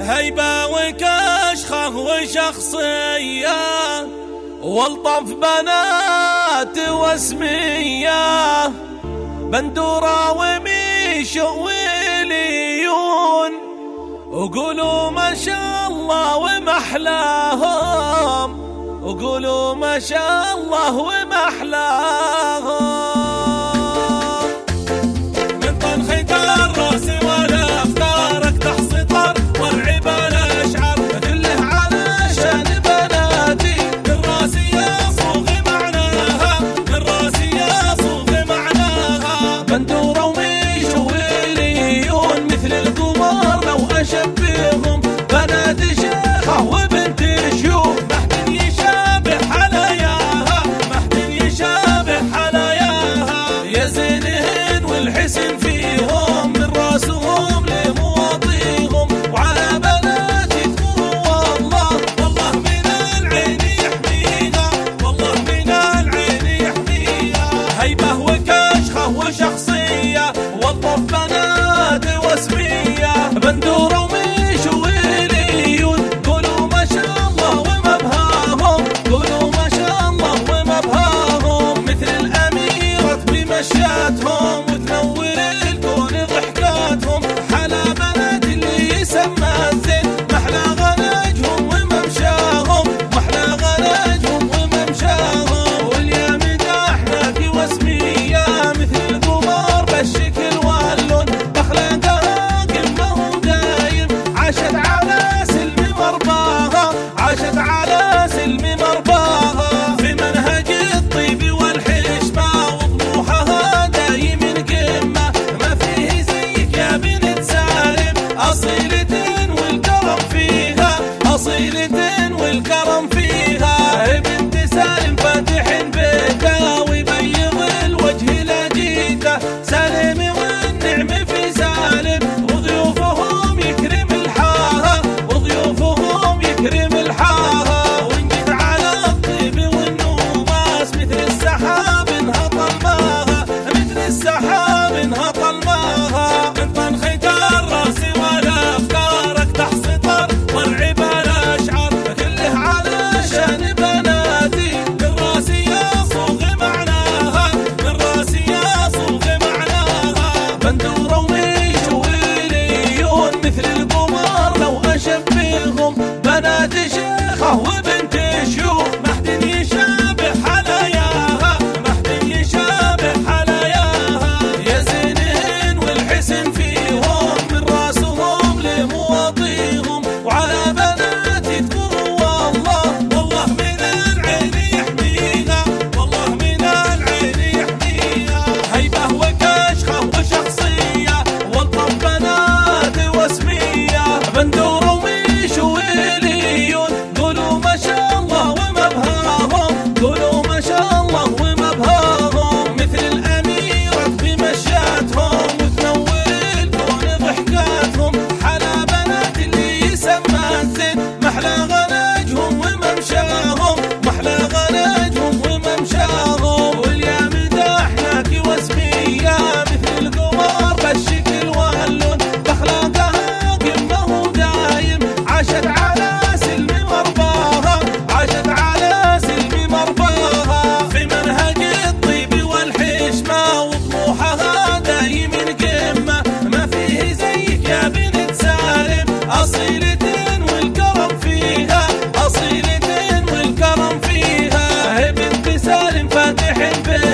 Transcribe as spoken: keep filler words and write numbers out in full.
هيبة وكشخة وشخصية والطف بنات واسمية، بندورة وميش وليون، وقولوا ما شاء الله ومحلاهم، وقولوا ما شاء الله ومحلاهم. من طنخة الراس ولا افكارك تحسطر والعب الاشعار كله علشان بناتي، من راسي يصوغ معناها، من راسي يصوغ معناها، بندورة وميش وليون مثل القمر لو اشبههم، بنات شيخة وبنت شيوخ محد يشابه حلاياها، محد يشابه حلاياها، يا زينهن والحسن فيهم من راسهم لمواطيهم، وعلى بناتي تمر والله والله من العين يحميها، والله من العين يحميها، هيبة وكشخة وشخصية والطف بنات واسمية، بندورة وميش وليون، قولوا ما شاء الله ومبهاهم، قولوا ما شاء الله ومبهاهم، مثل الأميرة بمشياتهم وتنور الكون ضحكاتهم، حلا بنات اللي يسمى الزين، محلى غناجهم وممشاهم، محلى غناجهم وممشاهم، واليا مداحناك واسمية مثل القمر بالشكل واللون، بأخلاقها قمة ودايم، عاشت على سلم مرباها، عاشت على سلم مرباها، في منهج الطيب والحشمة وطموحها دايم قمة، ما فيه زيك يا بنت سالم، أصيلة والكرم فيها، أصيلة والكرم فيها، بنت سالم فاتح بيتها ويبيض الوجه لجيته، سالم والنعم في سالم، وضيوفهم يكرم الحاها، وضيوفهم يكرم الحاها، وإن جيت على الطيب والنوماس مثل السحاب انهط الماها، مثل السحاب انهط الماها، من طنخة الراس ولا افكارك تحسطر والعب الاشعار كله علشان بناتي، من راسي يصوغ معناها، من راسي يصوغ معناها، بندورة وميش وليون مثل القمر لو اشبههم، بنات شيخة وبنت شيوخ محد يشابه حلاياها، محد يشابه حلاياها، يا زينهن والحسن فيهم من راسهم لمواطيهم، وعلى بناتي تمر والله والله من العين يحميها، والله من العين يحميها، هيبة وكشخة وشخصية والطف بنات واسمية، بندورة وميش وليون، قولوا ما شاء الله ومبهاهم، قولوا ما شاء الله ومبهاهم، مثل الأميرة بمشياتهم وتنور الكون ضحكاتهم، حلا بنات اللي يسمى الزين، محلى غناجهم وممشاهم، محلى غناجهم وممشاهم، واليا مداحناك واسمية مثل القمر بالشكل واللون، بأخلاقها قمة ودايم، عاشت على سلم مرباها، عاشت على سلم مرباها، في منهج الطيب والحشمة وطموحها دايم قمة، ما فيه زيك يا بنت سالم، أصيلة والكرم فيها، أصيلة والكرم فيها، بنت سالم فاتح البيت